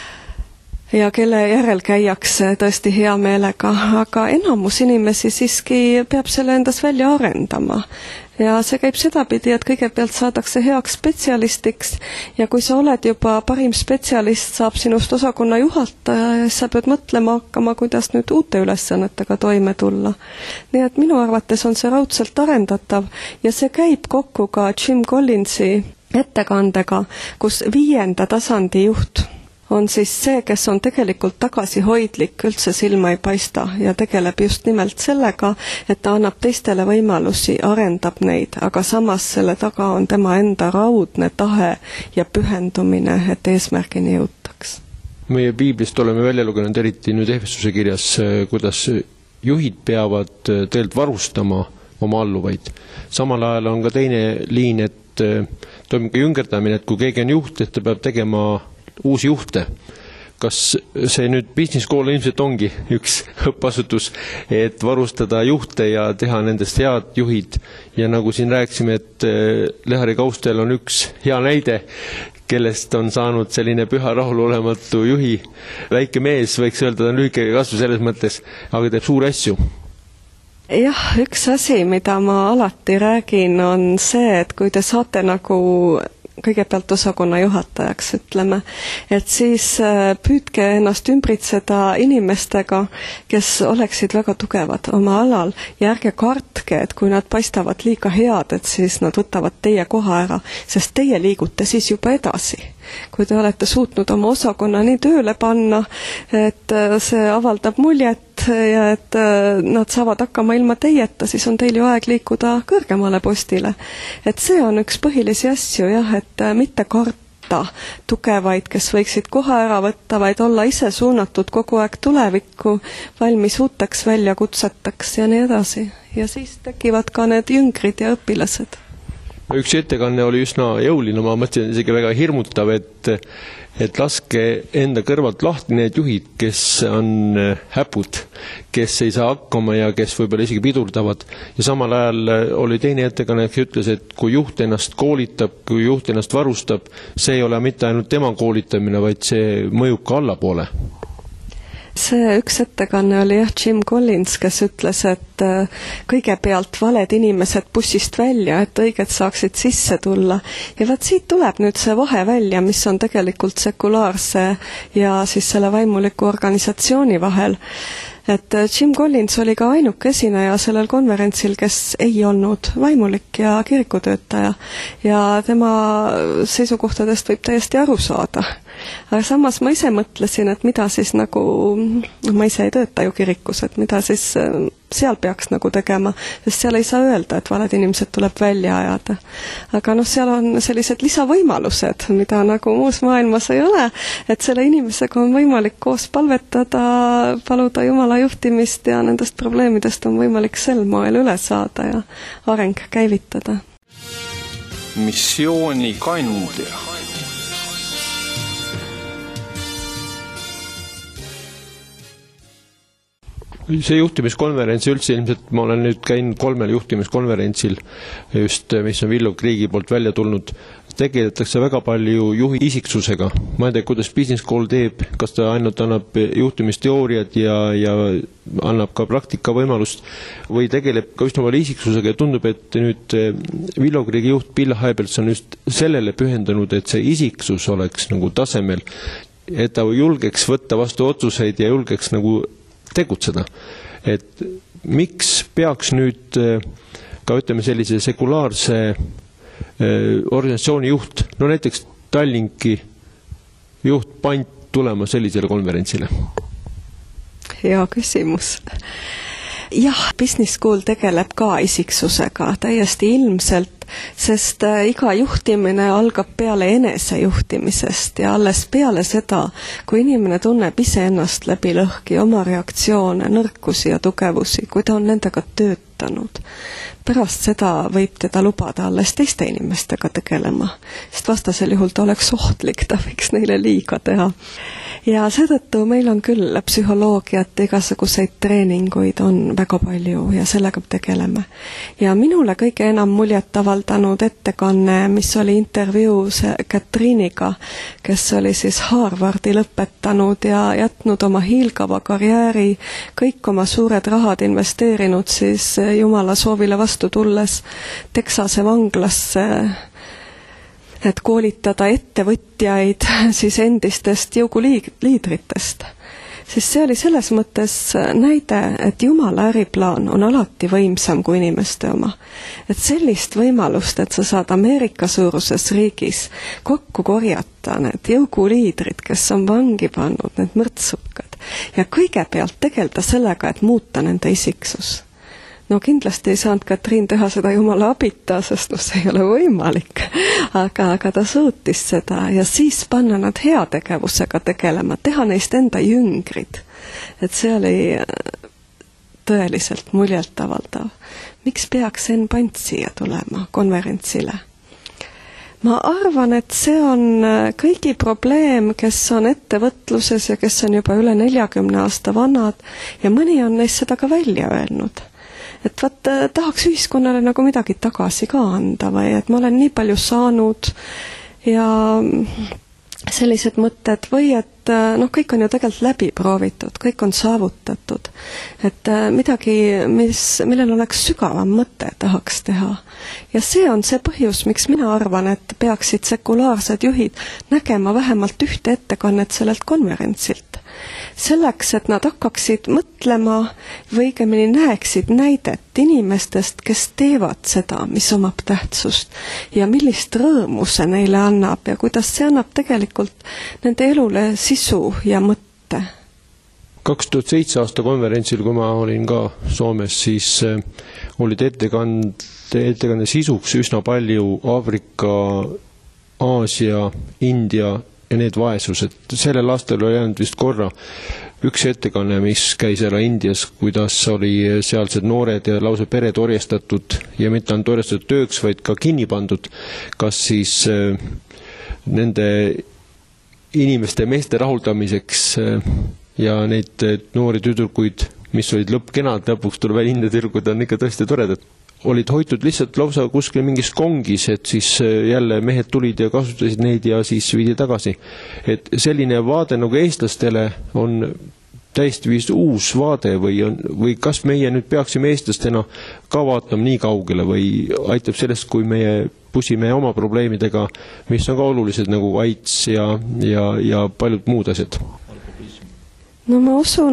Ja kelle järel käiakse tõesti hea meelega, aga enamus inimesi siiski peab selle endas välja arendama. Ja see käib sedapidi, et kõigepealt saadakse heaks spetsialistiks ja kui sa oled juba parim spetsialist, saab sinust osakonna juhataja ja sa pead mõtlema hakkama, kuidas nüüd uute ülesannetega toime tulla. Nii et minu arvates on see raudselt arendatav ja see käib kokku ka Jim Collinsi ettekandega, kus viienda tasandi juht on siis see, kes on tegelikult tagasihoidlik, üldse silma ei paista ja tegeleb just nimelt sellega, et ta annab teistele võimalusi, arendab neid, aga samas selle taga on tema enda raudne tahe ja pühendumine, et eesmärgini jõutaks. Meie piiblist oleme välja lugenud eriti nüüd Efesuse kirjas, kuidas juhid peavad tegelikult varustama oma alluvaid. Samal ajal on ka teine liin, et toimub ka jüngerdamine, et kui keegi on juht, et ta peab tegema uusi juhte. Kas see nüüd business school ilmselt ongi üks õppasutus, et varustada juhte ja teha nendest head juhid. Ja nagu siin rääkisime, et Lehari Kaustel on üks hea näide, kellest on saanud selline püha rahulolematu juhi. Väike mees, võiks öelda, ta on lühike kasvu selles mõttes, aga teeb suuri asju. Jah, üks asi, mida ma alati räägin, on see, et kui te saate nagu kõigepealt osakonna juhatajaks, ütleme, et siis püüdke ennast ümbritseda inimestega, kes oleksid väga tugevad oma alal ja ärge kartke, et kui nad paistavad liiga head, et siis nad võtavad teie koha ära, sest teie liigute siis juba edasi. Kui te olete suutnud oma osakonna nii tööle panna, et see avaldab muljet ja et nad saavad hakkama ilma teieta, siis on teil ju aeg liikuda kõrgemale postile. Et see on üks põhilisi asju, jah, et mitte karta tugevaid, kes võiksid koha ära võtta, vaid olla ise suunatud kogu aeg tulevikku, valmis uuteks väljakutseteks ja nii edasi. Ja siis tekivad ka need jüngrid ja õpilased. Üks ettekanne oli üsna jõuline, ma mõtlesin isegi väga hirmutav, et, et laske enda kõrvalt lahti need juhid, kes on häpud, kes ei saa hakkama ja kes võib-olla isegi pidurdavad. Ja samal ajal oli teine ettekanne, kes ütles, et kui juht ennast koolitab, kui juht ennast varustab, see ei ole mitte ainult tema koolitamine, vaid see mõjub ka allapoole. See üks ettekanne oli jah Jim Collins, kes ütles, et kõigepealt valed inimesed bussist välja, et õiged saaksid sisse tulla. Ja vaat siit tuleb nüüd see vahe välja, mis on tegelikult sekulaarse ja siis selle vaimuliku organisatsiooni vahel. Et Jim Collins oli ka ainuke esineja sellel konverentsil, kes ei olnud vaimulik ja kirikutöötaja ja tema seisukohtadest võib täiesti aru saada. aga samas ma ise mõtlesin, et mida siis nagu, ma ise ei tööta ju kirikus, et mida siis seal peaks nagu tegema, sest seal ei saa öelda, et valed inimesed tuleb välja ajada. Aga noh, seal on sellised lisavõimalused, mida nagu muus maailmas ei ole, et selle inimesega on võimalik koos palvetada, paluda Jumala juhtimist ja nendest probleemidest on võimalik sel moel üle saada ja areng käivitada. Missiooni kandja. See juhtimiskonverents üldse ilmselt, ma olen nüüd käinud kolmel juhtimiskonverentsil, just mis on Willow Creeki poolt välja tulnud, tegeletakse väga palju juhi isiksusega. Ma ei tea, kuidas Business School teeb, kas ta ainult annab juhtimisteooriad ja, ja annab ka praktika võimalust või tegeleb ka üsna palju isiksusega ja tundub, et nüüd Willow Creeki juht Bill Hybels on just sellele pühendanud, et see isiksus oleks nagu tasemel, et ta julgeks võtta vastu otsuseid ja julgeks nagu tegutseda. Et miks peaks nüüd ka ütleme sellise sekulaarse organisatsiooni juht, no näiteks Tallinki juht Pant tulema sellisele konverentsile? Hea küsimus. Jah, Business School tegeleb ka isiksusega täiesti ilmselt, sest iga juhtimine algab peale enesejuhtimisest ja alles peale seda, kui inimene tunneb iseennast läbi lõhki, oma reaktsioone, nõrkusi ja tugevusi, kui ta on nendega töötanud. Pärast seda võib teda lubada alles teiste inimestega tegelema, sest vastasel juhul ta oleks ohtlik, ta võiks neile liiga teha. Ja seetõttu meil on küll psühholoogiat, igasuguseid treeninguid on väga palju ja sellega tegeleme. Ja minule kõige enam muljet avaldanud ettekanne, mis oli intervjuus Katriiniga, kes oli siis Harvardi lõpetanud ja jätnud oma hiilgava karjääri, kõik oma suured rahad investeerinud siis Jumala soovile vastu tulles Texase vanglasse, et koolitada ettevõtjaid siis endistest jõuguliidritest. Siis see oli selles mõttes näide, et Jumala äriplaan on alati võimsam kui inimeste oma. Et sellist võimalust, et sa saad Ameerika suuruses riigis kokku korjata need jõuguliidrid, kes on vangi pannud, need mõrtsukad, ja kõigepealt tegelda sellega, et muuta nende isiksus. No kindlasti ei saanud Katriin teha seda Jumala abita, sest no see ei ole võimalik, aga, aga ta suutis seda ja siis panna nad heategevusega tegelema, teha neist enda jüngrid. Et see oli tõeliselt muljetavaldav. Miks peaks Enn Pant siia tulema konverentsile? Ma arvan, et see on kõigi probleem, kes on ettevõtluses ja kes on juba üle neljakümne aasta vanad ja mõni on neist seda ka välja öelnud. Et vaat tahaks ühiskonnale nagu midagi tagasi ka anda või et ma olen nii palju saanud ja sellised mõtted või et noh, kõik on ju tegelikult läbi proovitud, kõik on saavutatud. Et midagi, mis, millel oleks sügavam mõte tahaks teha. Ja see on see põhjus, miks mina arvan, et peaksid sekulaarsed juhid nägema vähemalt ühte ettekannet sellelt konverentsilt. Selleks, et nad hakkaksid mõtlema või õigemini näeksid näidet inimestest, kes teevad seda, mis omab tähtsust ja millist rõõmu see neile annab ja kuidas see annab tegelikult nende elule sisu ja mõtte. kaks tuhat seitse aasta konverentsil, kui ma olin ka Soomes, siis olid ettekande, ettekande sisuks üsna palju Aafrika, Aasia, India ja need vaesused. Sellel aastal oli jäänud vist korra üks ettekanne, mis käis ära Indias, kuidas oli sealsed noored ja lausa pered orjestatud ja mitte ainult orjestatud tööks, vaid ka kinni pandud, kas siis nende inimeste meeste rahuldamiseks ja neid noori tüdrukuid, mis olid lõppkenad, lõpuks tuleb välja India tüdrukud, on ikka tõesti toredad. Olid hoitud lihtsalt lausa kuskil mingis kongis, et siis jälle mehed tulid ja kasutasid neid ja siis viidi tagasi. Et selline vaade nagu eestlastele on täiesti vist uus vaade või, on, või kas meie nüüd peaksime eestlastena ka vaatama nii kaugele või aitab sellest, kui meie pusime oma probleemidega, mis on ka olulised nagu AIDS ja, ja, ja paljud muud asjad? No ma usun, et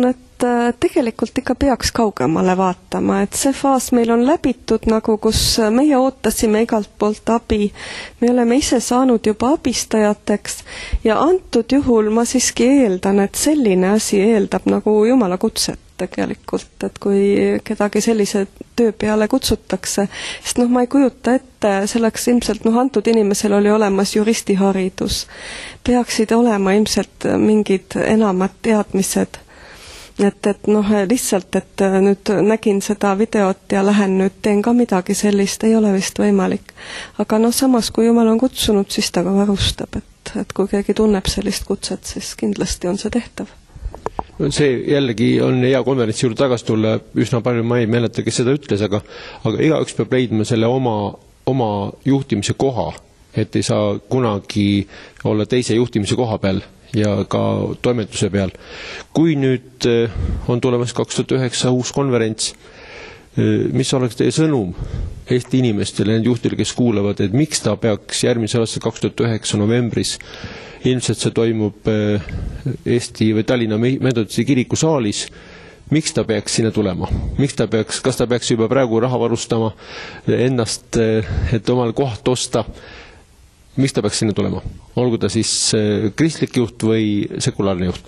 et tegelikult ikka peaks kaugemale vaatama, et see faas meil on läbitud nagu, kus meie ootasime igalt poolt abi, me oleme ise saanud juba abistajateks ja antud juhul ma siiski eeldan, et selline asi eeldab nagu Jumala kutset tegelikult, et kui kedagi sellise töö peale kutsutakse, sest noh, ma ei kujuta ette, selleks ilmselt noh, antud inimesel oli olemas juristiharidus, peaksid olema ilmselt mingid enamad teadmised, et, et noh, lihtsalt, et nüüd nägin seda videot ja lähen nüüd teen ka midagi sellist, ei ole vist võimalik. Aga noh, samas kui Jumal on kutsunud, siis ta ka varustab, et, et kui keegi tunneb sellist kutset, siis kindlasti on see tehtav. See jällegi on hea konverentsi juurde tagasi tulla, üsna palju ma ei mäleta, kes seda ütles, aga, aga igaüks peab leidma selle oma, oma juhtimise koha, et ei saa kunagi olla teise juhtimise koha peal ja ka toimetuse peal. Kui nüüd on tulemas kaks tuhat üheksa uus konverents, mis oleks teie sõnum Eesti inimestele, need juhtidele, kes kuulavad, et miks ta peaks järgmise aasta kaks tuhat üheksa novembris, ilmselt see toimub Eesti või Tallinna Metodiste kiriku saalis, miks ta peaks sinna tulema? Miks ta peaks, kas ta peaks juba praegu raha varustama ennast, et omal koht osta? Miks ta peaks sinna tulema? Olgu ta siis kristlik juht või sekulaarne juht?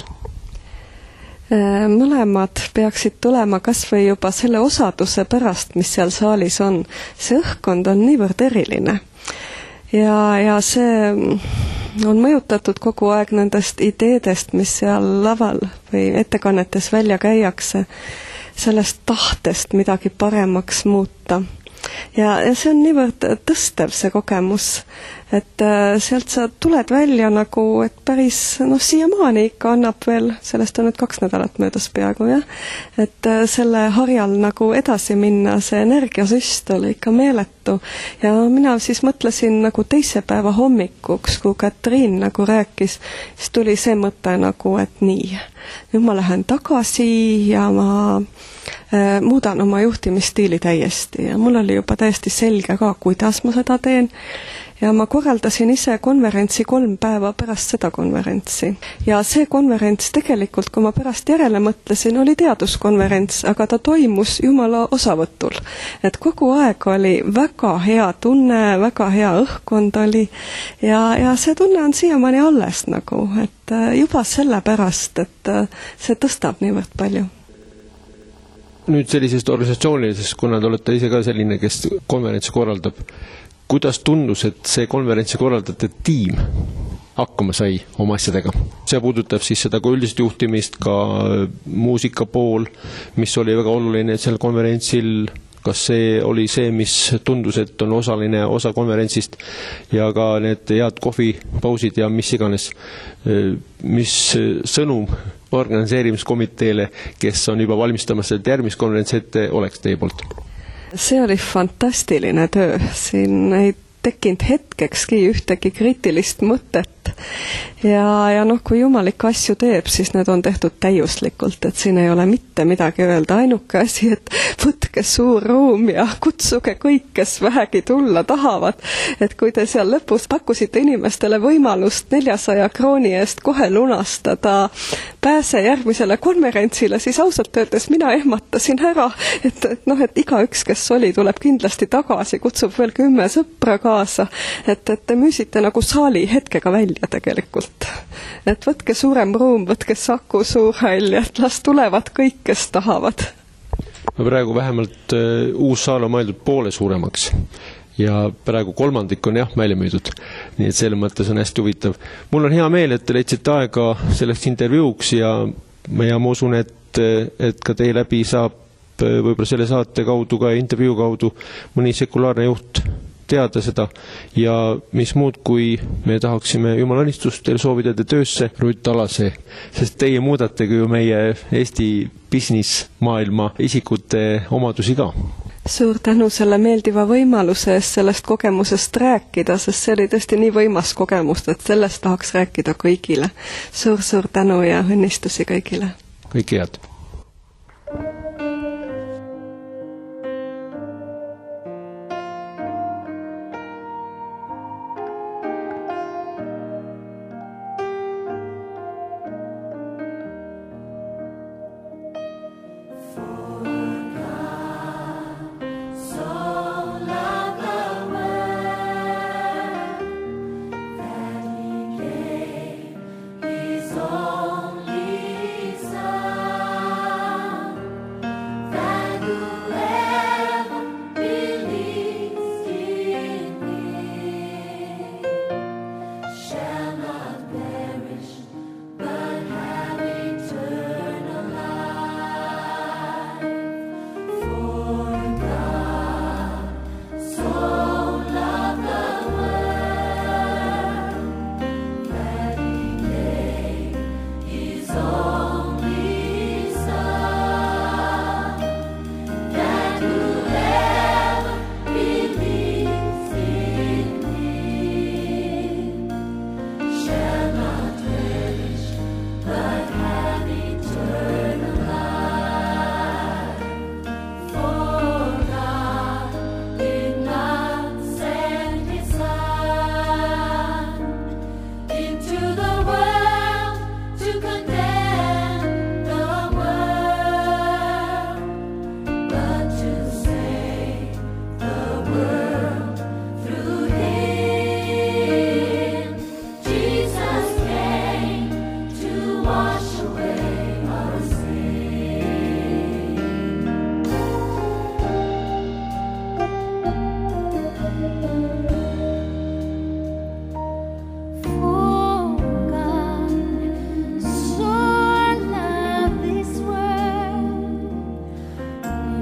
Mõlemad peaksid tulema kas või juba selle osaduse pärast, mis seal saalis on. See õhkkond on niivõrd eriline. Ja, ja see on mõjutatud kogu aeg nendest ideedest, mis seal laval või ettekannetes välja käiakse, sellest tahtest midagi paremaks muuta. Ja, ja see on niivõrd tõstev see kogemus, et äh, sealt sa tuled välja nagu, et päris, noh, siiamaani ikka annab veel, sellest on nüüd kaks nädalat möödas peaaegu, jah, et äh, selle harjal nagu edasi minna, see energiasüst oli ikka meeletu ja mina siis mõtlesin nagu teise päeva hommikuks, kui Katriin nagu rääkis, siis tuli see mõte nagu, et nii, nüüd ma lähen tagasi ja ma äh, muudan oma juhtimisstiili täiesti ja mul oli juba täiesti selge ka, kuidas ma seda teen. Ja ma korraldasin ise konverentsi kolm päeva pärast seda konverentsi. Ja see konverents tegelikult, kui ma pärast järele mõtlesin, oli teaduskonverents, aga ta toimus Jumala osavõtul. Et kogu aeg oli väga hea tunne, väga hea õhkkond oli ja, ja see tunne on siiamaani alles nagu, et juba selle pärast, et see tõstab niivõrd palju. Nüüd sellisest organisatsioonilisest, kuna te olete ise ka selline, kes konverentsi korraldab, kuidas tundus, et see konverentsi korraldate tiim hakkama sai oma asjadega? See puudutab siis seda ka üldist juhtimist, ka muusika pool, mis oli väga oluline sel konverentsil, kas see oli see, mis tundus, et on osaline osa konverentsist ja ka need head kohvipausid ja mis iganes, mis sõnum organiseerimiskomiteele, kes on juba valmistamas järgmist konverentsi ette, oleks teie poolt? See oli fantastiline töö, siin ei tekkinud hetkekski ühtegi kriitilist mõtet ja, ja noh, kui Jumal ikka asju teeb, siis need on tehtud täiuslikult, et siin ei ole mitte midagi öelda, ainuke asi, et võtke suur ruum ja kutsuge kõik, kes vähegi tulla tahavad, et kui te seal lõpus pakkusite inimestele võimalust neljasaja krooni eest kohe lunastada pääse järgmisele konverentsile, siis ausalt öeldes mina ehmatasin ära, et, et noh, et igaüks, kes oli, tuleb kindlasti tagasi, kutsub veel kümme sõpra kaasa, et, et te müüsite nagu saali hetkega välja tegelikult. Et võtke suurem ruum, võtke Saku Suurhall ja et las tulevad kõik, kes tahavad. Praegu vähemalt uh, uus saal on mõeldud poole suuremaks ja praegu kolmandik on jah välja müüdud. Nii et selle mõttes on hästi huvitav. Mul on hea meel, et te leidsite aega selleks intervjuuks ja, ja ma usun, et, et ka teie läbi saab võib-olla selle saate kaudu, ka intervjuu kaudu mõni sekulaarne juht teada seda ja mis muud, kui me tahaksime Jumala õnnistust teil soovida te töösse, Rutt Alase, sest teie muudategi ju meie Eesti business maailma isikute omadusi ka. Suur tänu selle meeldiva võimaluse eest sellest kogemusest rääkida, sest see oli tõesti nii võimas kogemus, et sellest tahaks rääkida kõigile. Suur-suur tänu ja õnnistusi kõigile. Kõik head.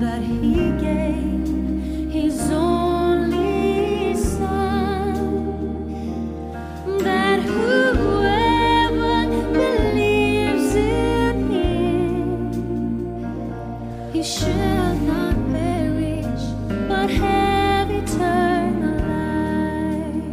that he gave his only son, that whoever believes in him, he shall not perish, but have eternal life.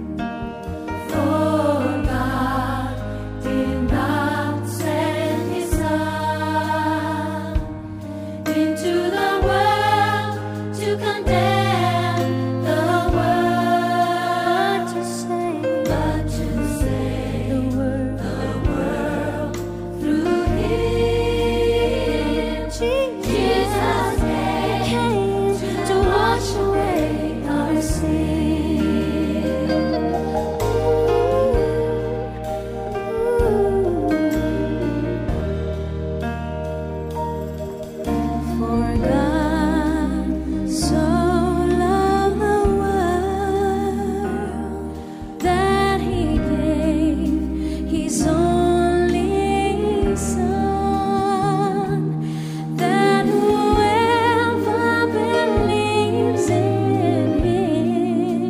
For God did not send his son into the world to condemn the world, to save, but to save the world, the world through him. Jesus came to wash away our sin. For God so loved the world that he gave his only son, that whoever believes in him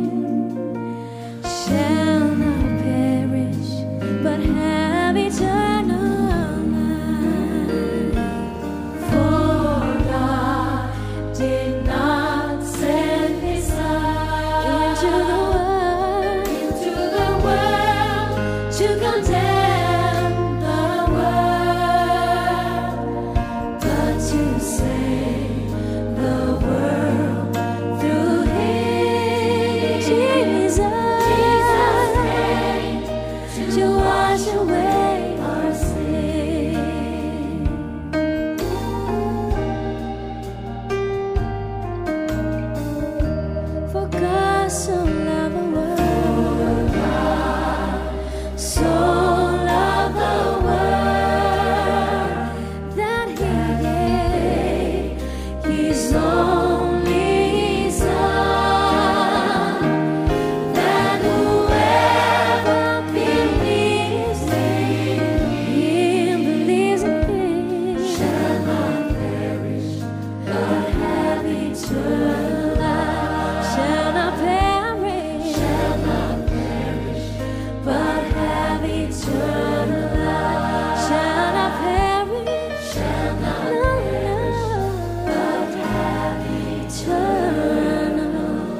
shall not perish, but have eternal life. For God did not send his son into the world, into the world to condemn the world, but to save the world through him. Jesus came to wash away our sin. For God so loved the world, so loved the world, that he gave his only son, that whoever believes in him, believes in him, shall not perish, but have eternal life. Shall not perish, shall not perish, but have eternal life. Shall not perish, shall not perish, but have eternal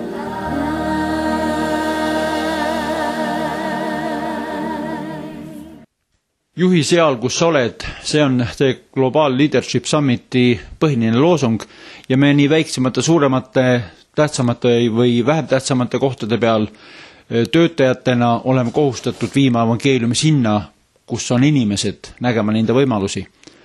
life. juhi seal, kus sa oled, see on see Global Leadership Summiti põhiline loosung ja me nii väiksemate, suuremate, tähtsamate või vähem tähtsamate kohtade peal töötajatena oleme kohustatud viima evangeeliumi sinna, kus on inimesed, nägema nende võimalusi.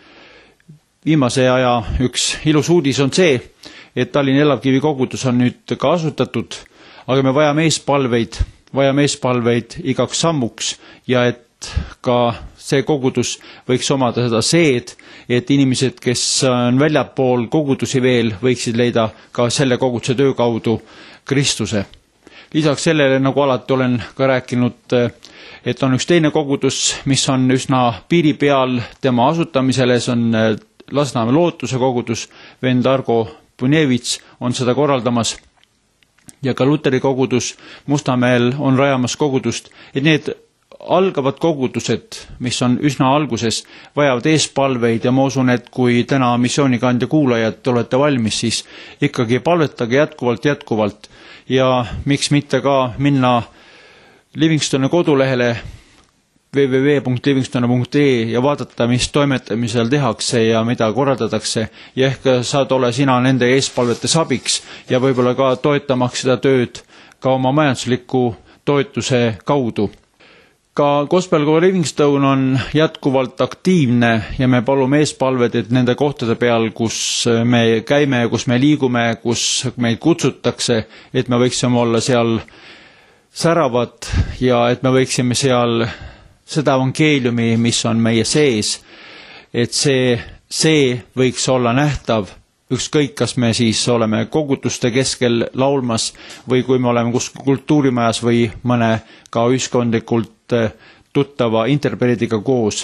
Viimase aja üks ilus uudis on see, et Tallinna Elavkivi kogudus on nüüd ka asutatud, aga me vajame eespalveid, vajame eespalveid igaks sammuks ja et ka see kogudus võiks omada seda seed, et inimesed, kes on väljapool kogudusi veel, võiksid leida ka selle koguduse töö kaudu Kristuse. Lisaks sellele, nagu alati olen ka rääkinud, et on üks teine kogudus, mis on üsna piiri peal tema asutamisele, see on Lasnamäe Lootuse kogudus, vend Argo Punevits on seda korraldamas ja ka Luteri kogudus Mustamäel on rajamas kogudust, et need algavad kogudused, mis on üsna alguses, vajavad eespalveid ja ma usun, et kui täna missioonikandja kuulajad olete valmis, siis ikkagi palvetage jätkuvalt, jätkuvalt ja miks mitte ka minna Livingstoni kodulehele w w w punkt livingstone punkt e ja vaadata, mis toimetamisel tehakse ja mida korraldatakse ja ehk saad olla sina nende eespalvetes abiks ja võib-olla ka toetamaks seda tööd ka oma majandusliku toetuse kaudu. Ka Gospel Go Livingstone on jätkuvalt aktiivne ja me palume eespalved, et nende kohtade peal, kus me käime ja kus me liigume, kus meid kutsutakse, et me võiksime olla seal säravad ja et me võiksime seal seda evangeeliumi, mis on meie sees, et see, see võiks olla nähtav, ükskõik, kas me siis oleme kogutuste keskel laulmas või kui me oleme kus kultuurimajas või mõne ka ühiskondlikult tuttava interpreediga koos.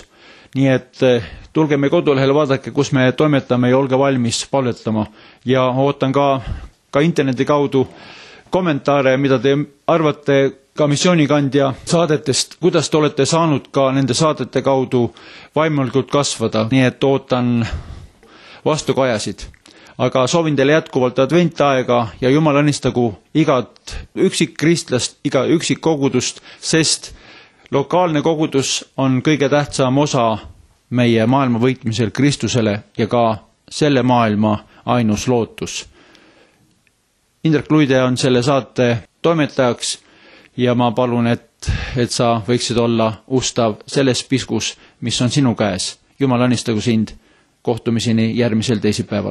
nii et tulge meie kodulehele, vaadake, kus me toimetame ja olge valmis palvetama. Ja ootan ka, ka interneti kaudu kommentaare, mida te arvate ka missioonikandja saadetest, kuidas te olete saanud ka nende saadete kaudu vaimulikult kasvada, nii et ootan vastukajasid. Aga soovin teile jätkuvalt adventaega ja Jumal õnnistagu igat üksikkristlast, iga üksikkogudust, sest lokaalne kogudus on kõige tähtsam osa meie maailma võitmisel Kristusele ja ka selle maailma ainus lootus. Indrek Luide on selle saate toimetajaks ja ma palun, et, et sa võiksid olla ustav selles piskus, mis on sinu käes. Jumal õnnistagu sind. Kohtumiseni järgmisel teisipäeval.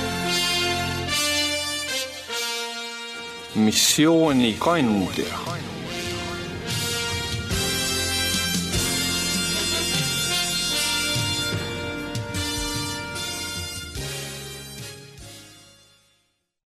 Missioonikandja.